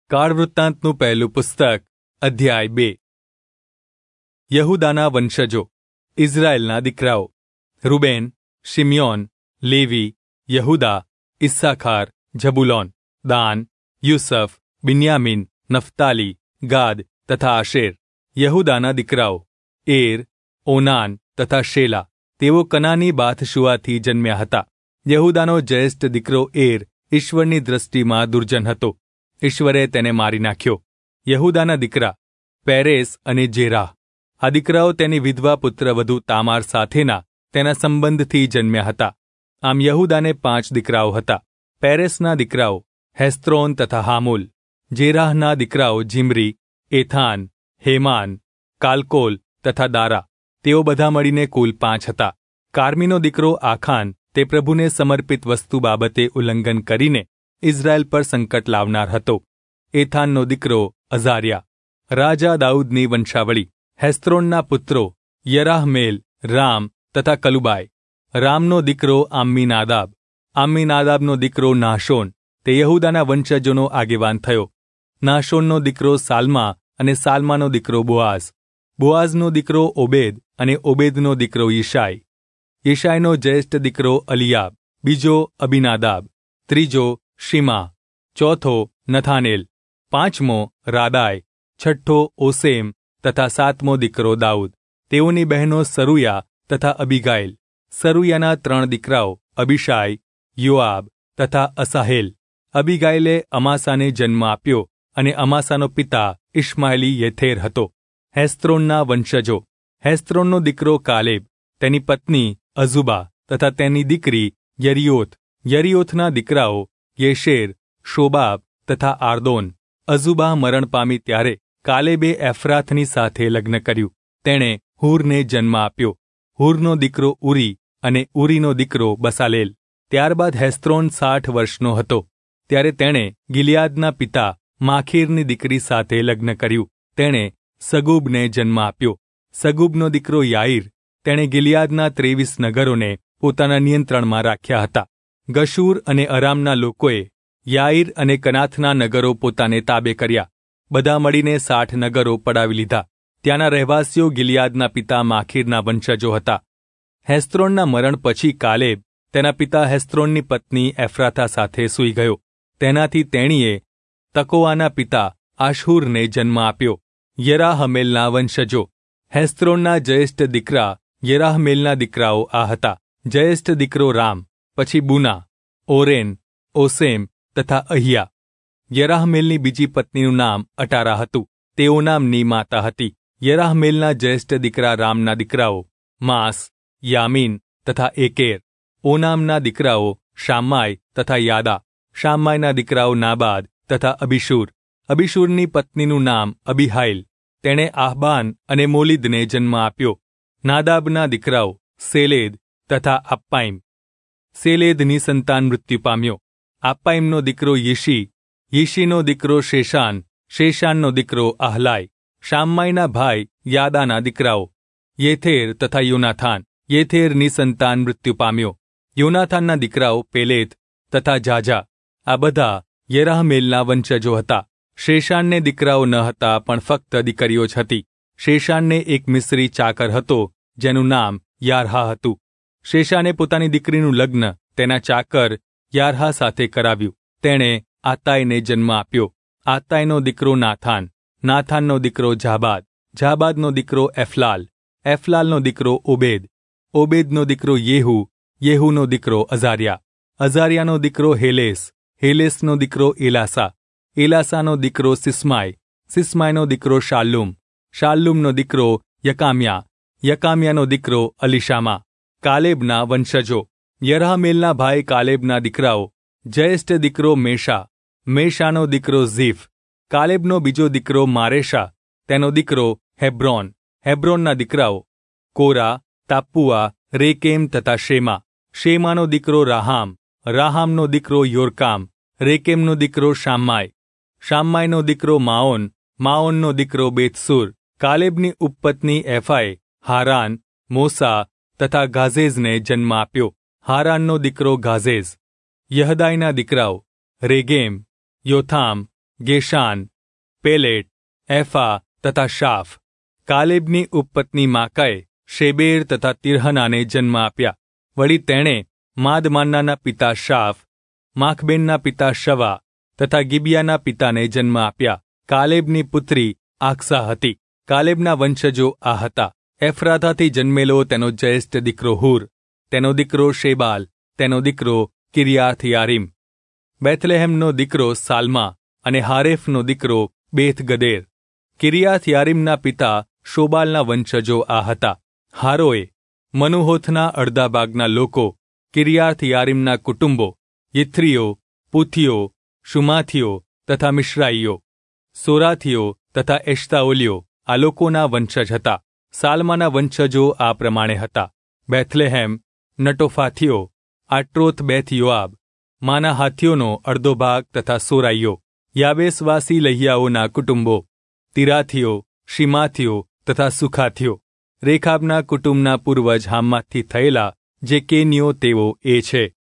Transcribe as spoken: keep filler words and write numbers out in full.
કાળવૃત્તાંતનું પહેલું પુસ્તક અધ્યાય બે. યહૂદાના વંશજો, ઇઝરાયેલના દીકરાઓ: રૂબેન, શિમ્યોન, લેવી, યહૂદા, ઇસ્સાખાર, ઝબુલોન, દાન, યુસફ, બિન્યામીન, નફતાલી, ગાદ તથા આશેર. યહૂદાના દીકરાઓ: એર, ઓનાન તથા શેલા. તેઓ કનાની બાથશુઆથી જન્મ્યા હતા. યહૂદાનો જ્યેષ્ઠ દીકરો એર ઈશ્વરની દૃષ્ટિમાં દુર્જન હતો. ઈશ્વરે તેને મારી નાખ્યો. યહૂદાના દીકરા પેરેસ અને જેરાહ. આ દીકરાઓ તેની વિધવા પુત્રવધુ તામાર સાથેના તેના સંબંધથી જન્મ્યા હતા. આમ યહૂદાને પાંચ દીકરાઓ હતા. પેરેસના દીકરાઓ હેસ્ત્રોન તથા હામુલ. જેરાહના દીકરાઓ જીમરી, એથાન, હેમાન, કાલકોલ તથા દારા. તેઓ બધા મળીને કુલ પાંચ હતા. કાર્મીનો દીકરો આખાન તે પ્રભુને સમર્પિત વસ્તુ બાબતે ઉલ્લંઘન કરીને ઇઝરાયેલ પર સંકટ લાવનાર હતો. એથાનનો દીકરો અઝાર્યા. રાજા દાઉદની વંશાવળી. હેસ્ત્રોનના પુત્રો યરાહમેલ, રામ તથા કલુબાય. રામનો દીકરો આમ્મીનાદાબ. આમ્મીનાદાબનો દીકરો નાશોન તે યહૂદાના વંશજોનો આગેવાન થયો. નાશોનનો દીકરો સાલ્મા અને સાલ્માનો દીકરો બોઆઝ. બોઆઝનો દીકરો ઓબેદ અને ઓબેદનો દીકરો યિશાય. યિશાયનો જ્યેષ્ઠ દીકરો અલિયાબ. બીજો અબીનાદાબ. ત્રીજો શિમા. ચોથો નથાનેલ. પાંચમો રાદાય. છઠ્ઠો ઓસેમ તથા સાતમો દીકરો દાઉદ. તેઓની બહેનો સરુયા તથા અબીગાઇલ. સરુયાના ત્રણ દીકરાઓ અબીશાય, યોઆબ તથા અસાહેલ. અબીગાઇલે અમાસાને જન્મ આપ્યો અને અમાસાનો પિતા ઇશ્માએલી યેથેર હતો. હેસ્ત્રોનના વંશજો. હેસ્ત્રોનનો દીકરો કાલેબ, તેની પત્ની અઝુબા તથા તેની દીકરી યરિયોથ. યરિયોથના દીકરાઓ યેશેર, શોબાબ તથા આર્દોન. અઝુબા મરણ પામી ત્યારે કાલેબે એફ્રાથની સાથે લગ્ન કર્યું. તેણે હૂરને જન્મ આપ્યો. હૂરનો દીકરો ઉરી અને ઉરીનો દીકરો બસાલેલ. ત્યારબાદ હેસ્ત્રોન સાઠ વર્ષનો હતો ત્યારે તેણે ગિલિયાદના પિતા માખીરની દીકરી સાથે લગ્ન કર્યું. તેણે સગૂબને જન્મ આપ્યો. સગૂબનો દીકરો યાઈર. તેણે ગિલિયાદના ત્રેવીસ નગરોને પોતાના નિયંત્રણમાં રાખ્યા હતા. ગશૂર અને અરામના લોકોએ યાઈર અને કનાથના નગરો પોતાને તાબે કર્યા. બધા મળીને સાઠ નગરો પડાવી લીધા. ત્યાંના રહેવાસીઓ ગિલિયાદના પિતા માખીરના વંશજો હતા. હેસ્ત્રોનના મરણ પછી કાલેબ તેના પિતા હેસ્ત્રોનની પત્ની એફ્રાથા સાથે સૂઈ ગયો. તેનાથી તેણીએ તકોઆના પિતા આશહુરને જન્મ આપ્યો. યરાહમેલના વંશજો. હેસ્ત્રોનના જ્યેષ્ઠ દીકરા યરાહમેલના દીકરાઓ આ હતા. જ્યેષ્ઠ દીકરો રામ, પછી બુના, ઓરેન, ઓસેમ તથા અહિયા. યરાહમેલની બીજી પત્નીનું નામ અટારા હતું. તેઓ નામની માતા હતી. યરાહમેલના જ્યેષ્ઠ દીકરા રામના દીકરાઓ માસ, યામીન તથા એકેર. ઓનામના દીકરાઓ શામ્માય તથા યાદા. શામ્માયના દીકરાઓ નાબાદ તથા અબીશુર. અબીશુરની પત્નીનું નામ અબીહાઇલ. તેણે આહબાન અને મોલિદને જન્મ આપ્યો. નાદાબના દીકરાઓ સેલેદ તથા અપ્પાઇમ. સેલેદની સંતાન મૃત્યુ પામ્યો. અપ્પાઇમનો દીકરો યિશી. યિશીનો દીકરો શેશાન. શેશાનનો દીકરો આહલાય. શામ્માયના ભાઈ યાદાના દીકરાઓ યેથેર તથા યોનાથાન. યેથેરની સંતાન મૃત્યુ પામ્યો. યોનાથાનના દીકરાઓ પેલેત તથા જાજા. આ બધા યરાહમેલના વંશજો હતા. શેશાનને દીકરાઓ ન હતા, પણ ફક્ત દીકરીઓ જ હતી. શેશાનને એક મિસ્રી ચાકર હતો જેનું નામ યારહા હતું. શેશાને પોતાની દીકરીનું લગ્ન તેના ચાકર યારહા સાથે કરાવ્યું. તેણે આતાયને જન્મ આપ્યો. આતાયનો દીકરો નાથાન. નાથાનનો દીકરો જાબાદ. જાબાદનો દીકરો એફલાલ. એફલાલનો દીકરો ઓબેદ. ઓબેદનો દીકરો યેહુ. યેહુનો દીકરો અઝાર્યા. અઝાર્યાનો દીકરો હેલેસ. હેલેસનો દીકરો એલાસા. એલાસાનો દીકરો સિસ્માય. સિસ્માયનો દીકરો શાલ્લુમ. શાલ્લુમનો દીકરો યકામ્યા. યકામ્યાનો દીકરો અલીશામા. કાલેબના વંશજો. યરાહમેલના ભાઈ કાલેબના દીકરાઓ. જ્યેષ્ઠ દીકરો મેશા. મેશાનો દીકરો ઝીફ. કાલેબનો બીજો દીકરો મારેશા. તેનો દીકરો હેબ્રોન. હેબ્રોનના દીકરાઓ કોરા, તાપ્પુઆ, રેકેમ તથા શેમા. શેમાનો દીકરો રાહામ. રાહામનો દીકરો યોરકામ. રેકેમનો દીકરો શામ્માય. શામ્માયનો દીકરો માઓન. માઓનનો દીકરો બેતસુર. કાલેબની ઉપપત્ની એફાએ હારાન, મોસા તથા ગાઝેઝને જન્મ આપ્યો. હારાનનો દીકરો ગાઝેઝ. યહદાયના દીકરાઓ રેગેમ, યોથામ, ગેશાન, પેલેટ, એફા તથા શાફ. કાલેબની ઉપપત્ની માકાએ શેબેર તથા તિરહનાને જન્મ આપ્યા. વળી તેણે માદમાન્નાના પિતા શાફ, માખબેનના પિતા શવા તથા ગિબિયાના પિતાને જન્મ આપ્યા. કાલેબની પુત્રી આક્સા હતી. કાલેબના વંશજો આ હતા: એફ્રાતાથી જન્મેલો તેનો જ્યેષ્ઠ દીકરો હુર, તેનો દીકરો શેબાલ, તેનો દીકરો કિર્યાથ યારીમ. બેથલેહેમનો દીકરો સાલ્મા અને હારેફનો દીકરો બેથ ગદેર. કિર્યાથ યારીમના પિતા શોબાલના વંશજો આ હતા: હારોએ, મનુહોથના અડધા ભાગના લોકો, કિર્યાથ યારીમના કુટુંબો, યિથ્રીઓ, પૂથીઓ, શુમાથીઓ તથા મિશ્રાઈઓ, સોરાથીઓ તથા એશ્તાઓલીઓ આ લોકોના વંશજ હતા. સાલ્માના વંશજો આ પ્રમાણે હતા: બેથલેહેમ, નટોફાથીઓ, આટ્રોથ બેથ યોઆબ, માના હાથીઓનો અડધો ભાગ તથા સોરાઈઓ, યાબેસવાસી લહિયાઓના કુટુંબો, તિરાથીઓ, શિમાથીઓ તથા સુખાથીઓ. રેખાબના કુટુંબના પૂર્વજ હામમાંથી થયેલા જે કેનીઓ તેઓ એ છે.